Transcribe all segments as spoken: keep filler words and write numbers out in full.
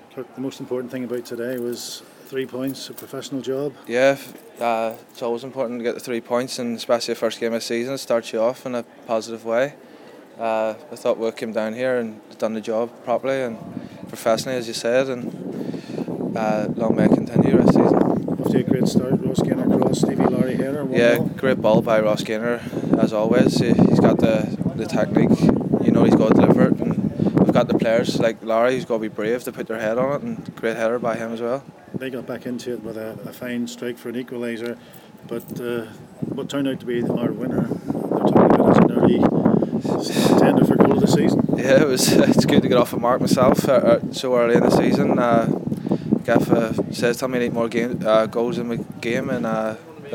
Kirk, the most important thing about today was three points, a professional job. Yeah, uh, it's always important to get the three points, and especially the first game of the season, it starts you off in a positive way. Uh, I thought we came down here and done the job properly and professionally, as you said, and uh, long may it continue the rest of the season. After a great start, Ross Gaynor cross, Stevie Larry header. Yeah, ball. great ball by Ross Gaynor, as always. He, he's got the, the technique, you know, he's got to deliver it, and we've got the players like Larry who's got to be brave to put their head on it, and great header by him as well. They got back into it with a, a fine strike for an equaliser, but uh, what turned out to be our winner, they're talking about as an early contender for goal of the season. Yeah, it was. It's good to get off a mark myself uh, uh, so early in the season. Uh, Gaff uh, says to me I need more game, uh, goals in the game, and uh,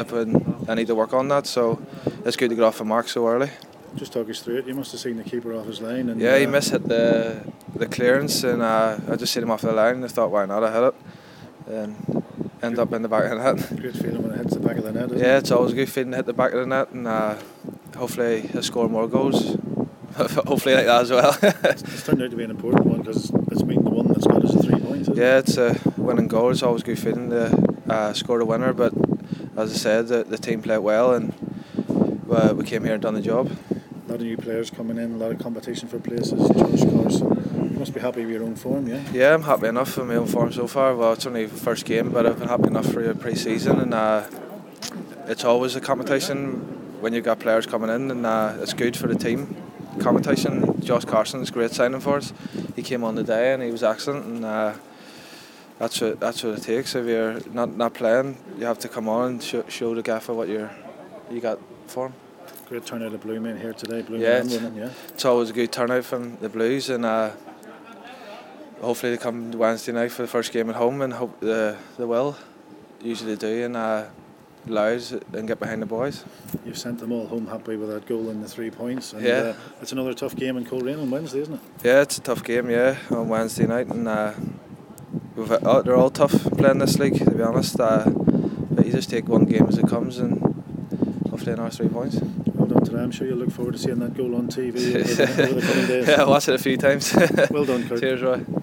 I need to work on that. So it's good to get off a mark so early. Just talk us through it. You must have seen the keeper off his line. And, yeah, he uh, missed hit the the clearance, and uh, I just seen him off the line. And I thought, why not? I hit it, and end up in the back of the net. Great feeling when it hits the back of the net. Isn't yeah, it? It's always a good feeling to hit the back of the net, and uh, hopefully he'll score more goals. Hopefully like that as well. it's, it's turned out to be an important one because it's been the one that's got us the three points. Yeah, it? it's a winning goal. It's always a good feeling to uh, score the winner. But as I said, the, the team played well, and uh, we came here and done the job. A lot of new players coming in, a lot of competition for places. George Carson, you must be happy with your own form, yeah? Yeah, I'm happy enough with my own form so far. Well, it's only the first game, but I've been happy enough for your pre-season, and uh, it's always a competition when you've got players coming in, and uh, it's good for the team. Competition. Josh Carson is a great signing for us. He came on the day and he was excellent, and uh, that's what that's what it takes. If you're not, not playing, you have to come on and sh- show the gaffer what you're you got for him. Great turnout of Blue Men here today. Blue yeah, Men it's, winning, yeah, it's always a good turnout from the Blues, and uh, hopefully they come Wednesday night for the first game at home, and hope the they will. Usually do, and uh, loud and get behind the boys. You've sent them all home happy with that goal and the three points. And, yeah, uh, it's another tough game in Coleraine on Wednesday, isn't it? Yeah, it's a tough game. Yeah, on Wednesday night, and uh, we've, uh, they're all tough playing this league, to be honest. Uh, but you just take one game as it comes, and hopefully another three points. Well done today. I'm sure you'll look forward to seeing that goal on T V over the, over the coming days. Yeah, I watched it a few times. Well done, Kurt. Cheers, Roy.